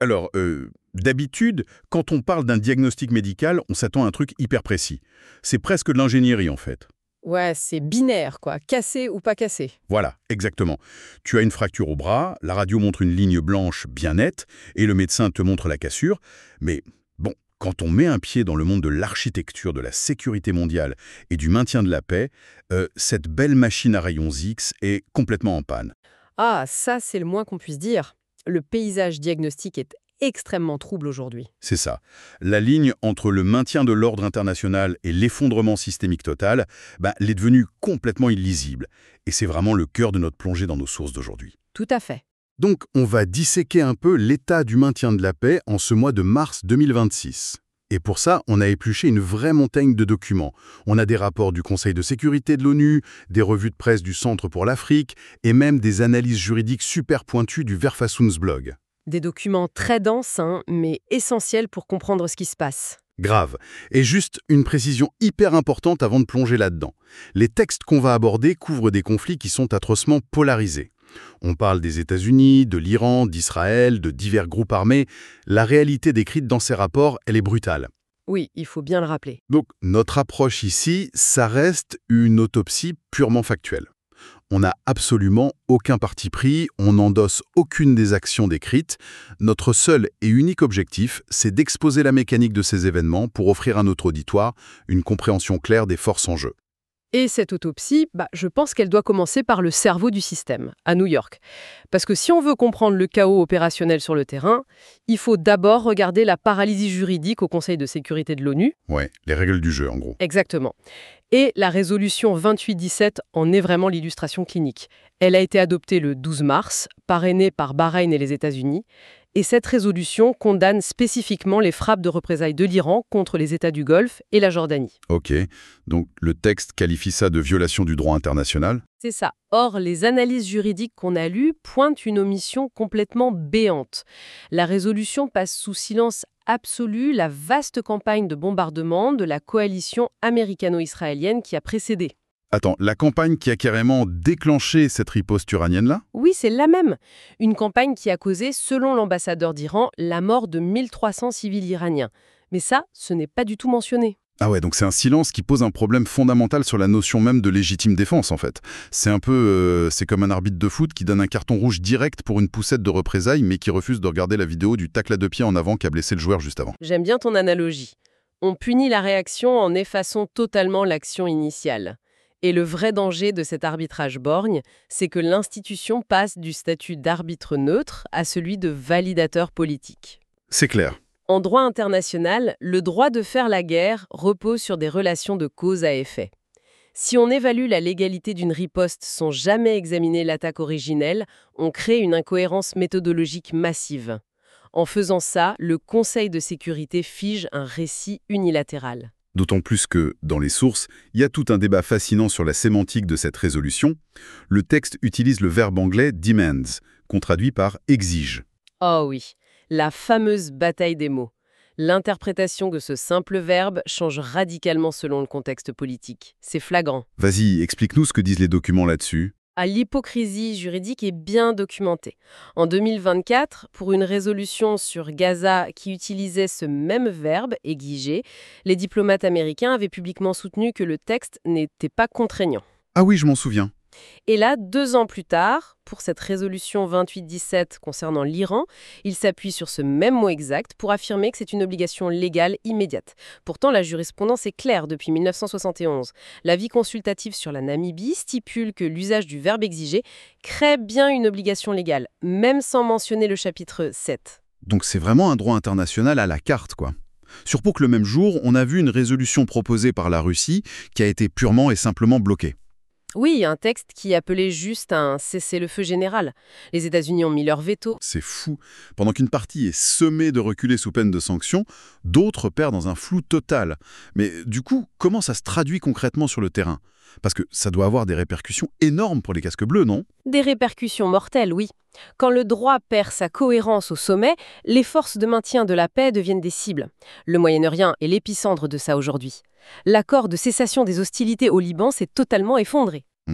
Alors, d'habitude, quand on parle d'un diagnostic médical, on s'attend à un truc hyper précis. C'est presque de l'ingénierie, en fait. Ouais, c'est binaire, quoi. Cassé ou pas cassé. Voilà, exactement. Tu as une fracture au bras, la radio montre une ligne blanche bien nette, et le médecin te montre la cassure. Mais bon, quand on met un pied dans le monde de l'architecture, de la sécurité mondiale et du maintien de la paix, cette belle machine à rayons X est complètement en panne. Ah, ça, c'est le moins qu'on puisse dire. Le paysage diagnostique est extrêmement trouble aujourd'hui. C'est ça. La ligne entre le maintien de l'ordre international et l'effondrement systémique total, elle est devenue complètement illisible. Et c'est vraiment le cœur de notre plongée dans nos sources d'aujourd'hui. Tout à fait. Donc, on va disséquer un peu l'état du maintien de la paix en ce mois de mars 2026. Et pour ça, on a épluché une vraie montagne de documents. On a des rapports du Conseil de sécurité de l'ONU, des revues de presse du Centre pour l'Afrique, et même des analyses juridiques super pointues du Verfassungsblog. Des documents très denses, mais essentiels pour comprendre ce qui se passe. Grave. Et juste une précision hyper importante avant de plonger là-dedans. Les textes qu'on va aborder couvrent des conflits qui sont atrocement polarisés. On parle des États-Unis, de l'Iran, d'Israël, de divers groupes armés. La réalité décrite dans ces rapports, elle est brutale. Oui, il faut bien le rappeler. Donc, notre approche ici, ça reste une autopsie purement factuelle. On n'a absolument aucun parti pris, on n'endosse aucune des actions décrites. Notre seul et unique objectif, c'est d'exposer la mécanique de ces événements pour offrir à notre auditoire une compréhension claire des forces en jeu. Et cette autopsie, je pense qu'elle doit commencer par le cerveau du système, à New York. Parce que si on veut comprendre le chaos opérationnel sur le terrain, il faut d'abord regarder la paralysie juridique au Conseil de sécurité de l'ONU. Ouais, les règles du jeu, en gros. Exactement. Et la résolution 2817 en est vraiment l'illustration clinique. Elle a été adoptée le 12 mars, parrainée par Bahreïn et les États-Unis. Et cette résolution condamne spécifiquement les frappes de représailles de l'Iran contre les États du Golfe et la Jordanie. Ok, donc le texte qualifie ça de violation du droit international? C'est ça. Or, les analyses juridiques qu'on a lues pointent une omission complètement béante. La résolution passe sous silence absolu la vaste campagne de bombardement de la coalition américano-israélienne qui a précédé. Attends, la campagne qui a carrément déclenché cette riposte uranienne-là? Oui, c'est la même. Une campagne qui a causé, selon l'ambassadeur d'Iran, la mort de 1300 civils iraniens. Mais ça, ce n'est pas du tout mentionné. Ah ouais, donc c'est un silence qui pose un problème fondamental sur la notion même de légitime défense, en fait. C'est un peu... c'est comme un arbitre de foot qui donne un carton rouge direct pour une poussette de représailles, mais qui refuse de regarder la vidéo du tacle à deux pieds en avant qui a blessé le joueur juste avant. J'aime bien ton analogie. On punit la réaction en effaçant totalement l'action initiale. Et le vrai danger de cet arbitrage borgne, c'est que l'institution passe du statut d'arbitre neutre à celui de validateur politique. C'est clair. En droit international, le droit de faire la guerre repose sur des relations de cause à effet. Si on évalue la légalité d'une riposte sans jamais examiner l'attaque originelle, on crée une incohérence méthodologique massive. En faisant ça, le Conseil de sécurité fige un récit unilatéral. D'autant plus que, dans les sources, il y a tout un débat fascinant sur la sémantique de cette résolution. Le texte utilise le verbe anglais « demands », qu'on traduit par « exige ». Oh oui, la fameuse bataille des mots. L'interprétation de ce simple verbe change radicalement selon le contexte politique. C'est flagrant. Vas-y, explique-nous ce que disent les documents là-dessus. L'hypocrisie juridique est bien documentée. En 2024, pour une résolution sur Gaza qui utilisait ce même verbe, exiger, les diplomates américains avaient publiquement soutenu que le texte n'était pas contraignant. Ah oui, je m'en souviens. Et là, 2 ans plus tard, pour cette résolution 2817 concernant l'Iran, il s'appuie sur ce même mot exact pour affirmer que c'est une obligation légale immédiate. Pourtant, la jurisprudence est claire depuis 1971. L'avis consultatif sur la Namibie stipule que l'usage du verbe exiger crée bien une obligation légale, même sans mentionner le chapitre 7. Donc c'est vraiment un droit international à la carte, quoi. Surtout que le même jour, on a vu une résolution proposée par la Russie qui a été purement et simplement bloquée. Oui, un texte qui appelait juste à un cessez-le-feu général. Les États-Unis ont mis leur veto. C'est fou. Pendant qu'une partie est sommée de reculer sous peine de sanctions, d'autres perdent dans un flou total. Mais du coup, comment ça se traduit concrètement sur le terrain? Parce que ça doit avoir des répercussions énormes pour les casques bleus, non? Des répercussions mortelles, oui. Quand le droit perd sa cohérence au sommet, les forces de maintien de la paix deviennent des cibles. Le Moyen-Orient est l'épicentre de ça aujourd'hui. L'accord de cessation des hostilités au Liban s'est totalement effondré. Ouais.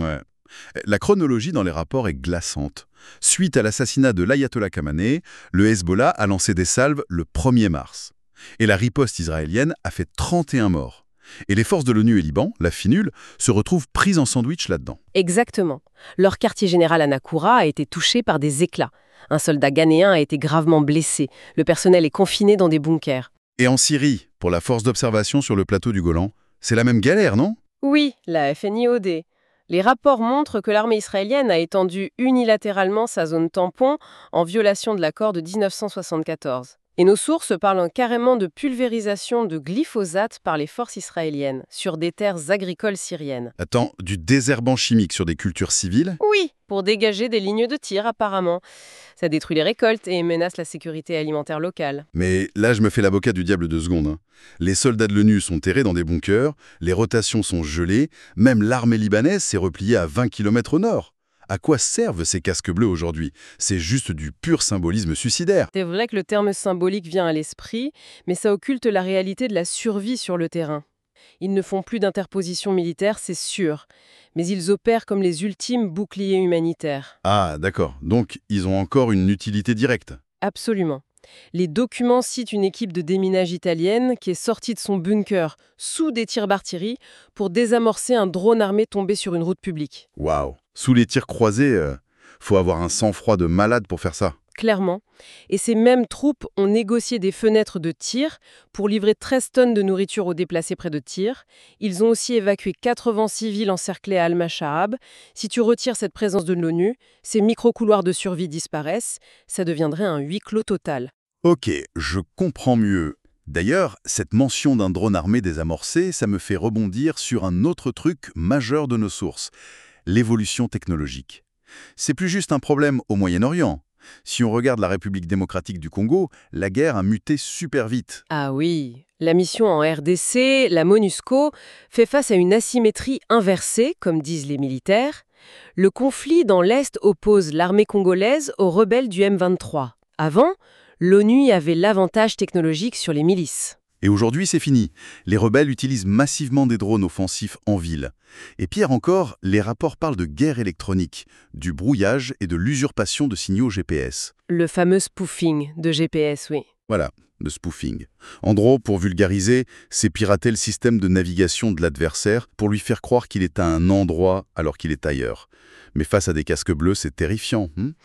La chronologie dans les rapports est glaçante. Suite à l'assassinat de l'ayatollah Khamenei, le Hezbollah a lancé des salves le 1er mars. Et la riposte israélienne a fait 31 morts. Et les forces de l'ONU et Liban, la FINUL, se retrouvent prises en sandwich là-dedans. Exactement. Leur quartier général à Nakoura a été touché par des éclats. Un soldat ghanéen a été gravement blessé. Le personnel est confiné dans des bunkers. Et en Syrie, pour la force d'observation sur le plateau du Golan, c'est la même galère, non? Oui, la FNIOD. Les rapports montrent que l'armée israélienne a étendu unilatéralement sa zone tampon en violation de l'accord de 1974. Et nos sources parlent carrément de pulvérisation de glyphosate par les forces israéliennes sur des terres agricoles syriennes. Attends, du désherbant chimique sur des cultures civiles? Oui, pour dégager des lignes de tir apparemment. Ça détruit les récoltes et menace la sécurité alimentaire locale. Mais là, je me fais l'avocat du diable 2 secondes. Les soldats de l'ONU sont terrés dans des bunkers, les rotations sont gelées, même l'armée libanaise s'est repliée à 20 km au nord. À quoi servent ces casques bleus aujourd'hui? C'est juste du pur symbolisme suicidaire. C'est vrai que le terme symbolique vient à l'esprit, mais ça occulte la réalité de la survie sur le terrain. Ils ne font plus d'interposition militaire, c'est sûr, mais ils opèrent comme les ultimes boucliers humanitaires. Ah, d'accord. Donc, ils ont encore une utilité directe. Absolument. Les documents citent une équipe de déminage italienne qui est sortie de son bunker sous des tirs d'artillerie pour désamorcer un drone armé tombé sur une route publique. Waouh. Sous les tirs croisés, faut avoir un sang-froid de malade pour faire ça. Clairement. Et ces mêmes troupes ont négocié des fenêtres de tir pour livrer 13 tonnes de nourriture aux déplacés près de Tyr. Ils ont aussi évacué 80 civils encerclés à Al-Mashahab. Si tu retires cette présence de l'ONU, ces micro-couloirs de survie disparaissent. Ça deviendrait un huis clos total. Ok, je comprends mieux. D'ailleurs, cette mention d'un drone armé désamorcé, ça me fait rebondir sur un autre truc majeur de nos sources, l'évolution technologique. C'est plus juste un problème au Moyen-Orient. Si on regarde la République démocratique du Congo, la guerre a muté super vite. Ah oui, la mission en RDC, la MONUSCO, fait face à une asymétrie inversée, comme disent les militaires. Le conflit dans l'Est oppose l'armée congolaise aux rebelles du M23. Avant, l'ONU avait l'avantage technologique sur les milices. Et aujourd'hui, c'est fini. Les rebelles utilisent massivement des drones offensifs en ville. Et pire encore, les rapports parlent de guerre électronique, du brouillage et de l'usurpation de signaux GPS. Le fameux spoofing de GPS, oui. Voilà, le spoofing. En gros, pour vulgariser, c'est pirater le système de navigation de l'adversaire pour lui faire croire qu'il est à un endroit alors qu'il est ailleurs. Mais face à des casques bleus, c'est terrifiant.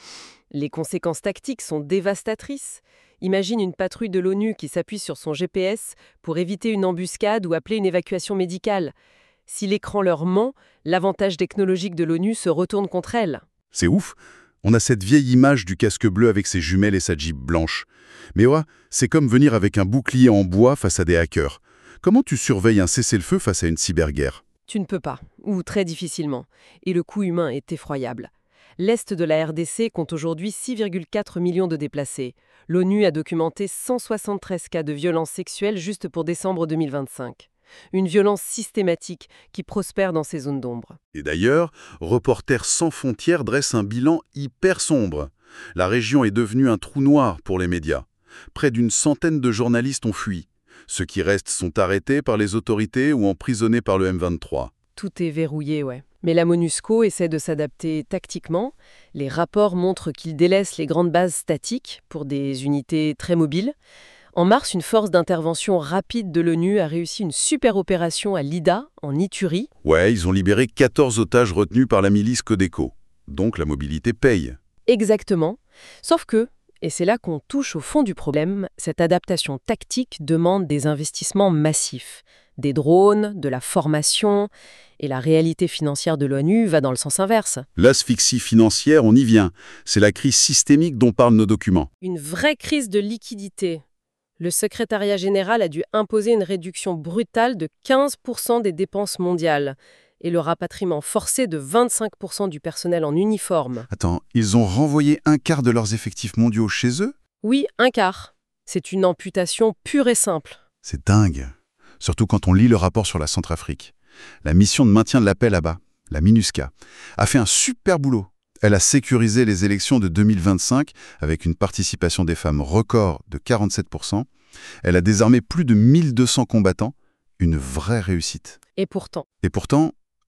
Les conséquences tactiques sont dévastatrices. Imagine une patrouille de l'ONU qui s'appuie sur son GPS pour éviter une embuscade ou appeler une évacuation médicale. Si l'écran leur ment, l'avantage technologique de l'ONU se retourne contre elle. C'est ouf. On a cette vieille image du casque bleu avec ses jumelles et sa Jeep blanche. Mais ouais, c'est comme venir avec un bouclier en bois face à des hackers. Comment tu surveilles un cessez-le-feu face à une cyberguerre? Tu ne peux pas, ou très difficilement. Et le coût humain est effroyable. L'Est de la RDC compte aujourd'hui 6,4 millions de déplacés. L'ONU a documenté 173 cas de violences sexuelles juste pour décembre 2025. Une violence systématique qui prospère dans ces zones d'ombre. Et d'ailleurs, Reporters sans frontières dresse un bilan hyper sombre. La région est devenue un trou noir pour les médias. Près d'une centaine de journalistes ont fui. Ceux qui restent sont arrêtés par les autorités ou emprisonnés par le M23. Tout est verrouillé, ouais. Mais la MONUSCO essaie de s'adapter tactiquement. Les rapports montrent qu'ils délaissent les grandes bases statiques pour des unités très mobiles. En mars, une force d'intervention rapide de l'ONU a réussi une super opération à Lida, en Ituri. Ouais, ils ont libéré 14 otages retenus par la milice Codeco. Donc la mobilité paye. Exactement. Sauf que, et c'est là qu'on touche au fond du problème, cette adaptation tactique demande des investissements massifs. Des drones, de la formation, et la réalité financière de l'ONU va dans le sens inverse. L'asphyxie financière, on y vient. C'est la crise systémique dont parlent nos documents. Une vraie crise de liquidité. Le secrétariat général a dû imposer une réduction brutale de 15% des dépenses mondiales et le rapatriement forcé de 25% du personnel en uniforme. Attends, ils ont renvoyé un quart de leurs effectifs mondiaux chez eux? Oui, un quart. C'est une amputation pure et simple. C'est dingue. Surtout quand on lit le rapport sur la Centrafrique. La mission de maintien de la paix là-bas, la MINUSCA, a fait un super boulot. Elle a sécurisé les élections de 2025 avec une participation des femmes record de 47%. Elle a désarmé plus de 1200 combattants. Une vraie réussite. Et pourtant,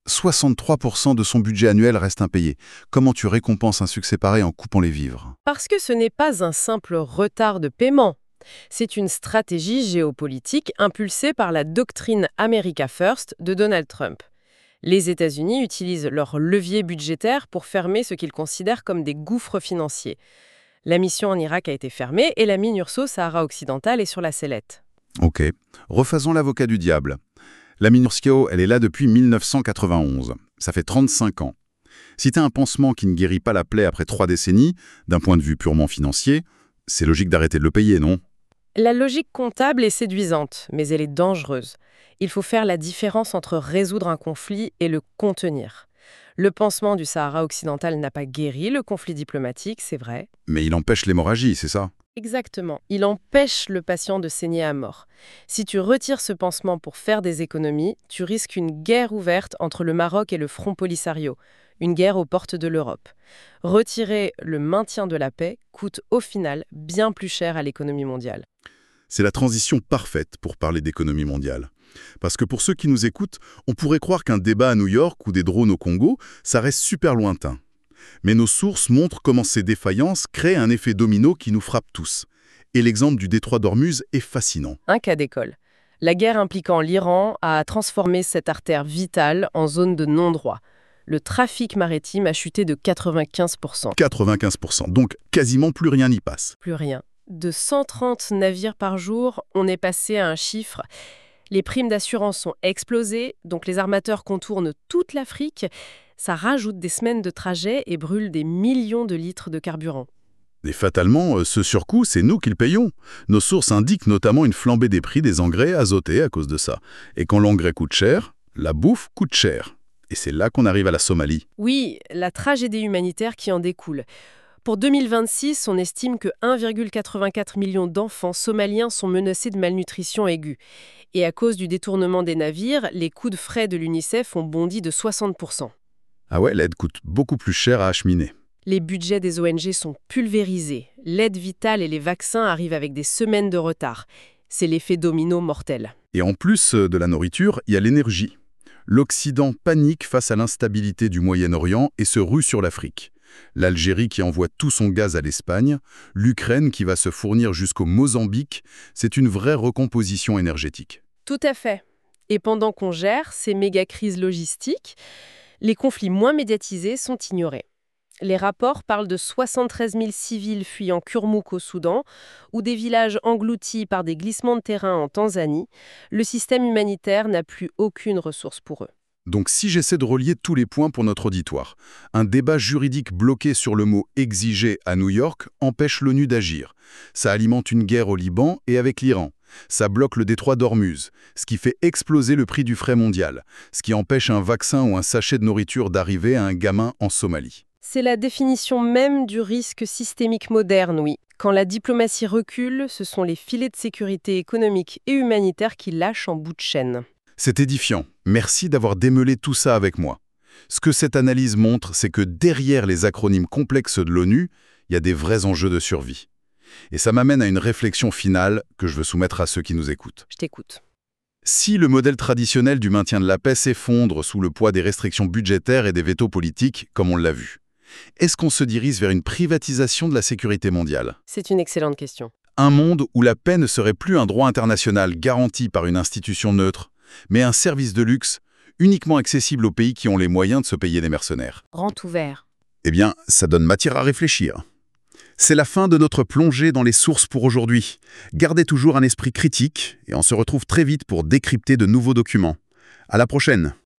63% de son budget annuel reste impayé. Comment tu récompenses un succès pareil en coupant les vivres? Parce que ce n'est pas un simple retard de paiement. C'est une stratégie géopolitique impulsée par la doctrine America First de Donald Trump. Les États-Unis utilisent leur levier budgétaire pour fermer ce qu'ils considèrent comme des gouffres financiers. La mission en Irak a été fermée et la mine Urso-Sahara occidentale est sur la sellette. Ok, refaisons l'avocat du diable. La mine Urso, elle est là depuis 1991. Ça fait 35 ans. Si t'as un pansement qui ne guérit pas la plaie après 3 décennies, d'un point de vue purement financier, c'est logique d'arrêter de le payer, non? La logique comptable est séduisante, mais elle est dangereuse. Il faut faire la différence entre résoudre un conflit et le contenir. Le pansement du Sahara occidental n'a pas guéri le conflit diplomatique, c'est vrai. Mais il empêche l'hémorragie, c'est ça? Exactement. Il empêche le patient de saigner à mort. Si tu retires ce pansement pour faire des économies, tu risques une guerre ouverte entre le Maroc et le Front Polisario, une guerre aux portes de l'Europe. Retirer le maintien de la paix coûte au final bien plus cher à l'économie mondiale. C'est la transition parfaite pour parler d'économie mondiale. Parce que pour ceux qui nous écoutent, on pourrait croire qu'un débat à New York ou des drones au Congo, ça reste super lointain. Mais nos sources montrent comment ces défaillances créent un effet domino qui nous frappe tous. Et l'exemple du détroit d'Ormuz est fascinant. Un cas d'école. La guerre impliquant l'Iran a transformé cette artère vitale en zone de non-droit. Le trafic maritime a chuté de 95%. 95%, donc quasiment plus rien n'y passe. Plus rien. De 130 navires par jour, on est passé à un chiffre. Les primes d'assurance sont explosées, donc les armateurs contournent toute l'Afrique. Ça rajoute des semaines de trajet et brûle des millions de litres de carburant. Et fatalement, ce surcoût, c'est nous qui le payons. Nos sources indiquent notamment une flambée des prix des engrais azotés à cause de ça. Et quand l'engrais coûte cher, la bouffe coûte cher. Et c'est là qu'on arrive à la Somalie. Oui, la tragédie humanitaire qui en découle. Pour 2026, on estime que 1,84 million d'enfants somaliens sont menacés de malnutrition aiguë. Et à cause du détournement des navires, les coûts de frais de l'UNICEF ont bondi de 60%. Ah ouais, l'aide coûte beaucoup plus cher à acheminer. Les budgets des ONG sont pulvérisés. L'aide vitale et les vaccins arrivent avec des semaines de retard. C'est l'effet domino mortel. Et en plus de la nourriture, il y a l'énergie. L'Occident panique face à l'instabilité du Moyen-Orient et se rue sur l'Afrique. L'Algérie qui envoie tout son gaz à l'Espagne, l'Ukraine qui va se fournir jusqu'au Mozambique, c'est une vraie recomposition énergétique. Tout à fait. Et pendant qu'on gère ces méga-crises logistiques, les conflits moins médiatisés sont ignorés. Les rapports parlent de 73 000 civils fuyant Kurmuk au Soudan ou des villages engloutis par des glissements de terrain en Tanzanie. Le système humanitaire n'a plus aucune ressource pour eux. Donc si j'essaie de relier tous les points pour notre auditoire, un débat juridique bloqué sur le mot « exiger » à New York empêche l'ONU d'agir. Ça alimente une guerre au Liban et avec l'Iran. Ça bloque le détroit d'Ormuz, ce qui fait exploser le prix du fret mondial, ce qui empêche un vaccin ou un sachet de nourriture d'arriver à un gamin en Somalie. C'est la définition même du risque systémique moderne, oui. Quand la diplomatie recule, ce sont les filets de sécurité économique et humanitaire qui lâchent en bout de chaîne. C'est édifiant. Merci d'avoir démêlé tout ça avec moi. Ce que cette analyse montre, c'est que derrière les acronymes complexes de l'ONU, il y a des vrais enjeux de survie. Et ça m'amène à une réflexion finale que je veux soumettre à ceux qui nous écoutent. Je t'écoute. Si le modèle traditionnel du maintien de la paix s'effondre sous le poids des restrictions budgétaires et des vétos politiques, comme on l'a vu, est-ce qu'on se dirige vers une privatisation de la sécurité mondiale? C'est une excellente question. Un monde où la paix ne serait plus un droit international garanti par une institution neutre, mais un service de luxe uniquement accessible aux pays qui ont les moyens de se payer des mercenaires. Grand ouvert. Eh bien, ça donne matière à réfléchir. C'est la fin de notre plongée dans les sources pour aujourd'hui. Gardez toujours un esprit critique et on se retrouve très vite pour décrypter de nouveaux documents. À la prochaine!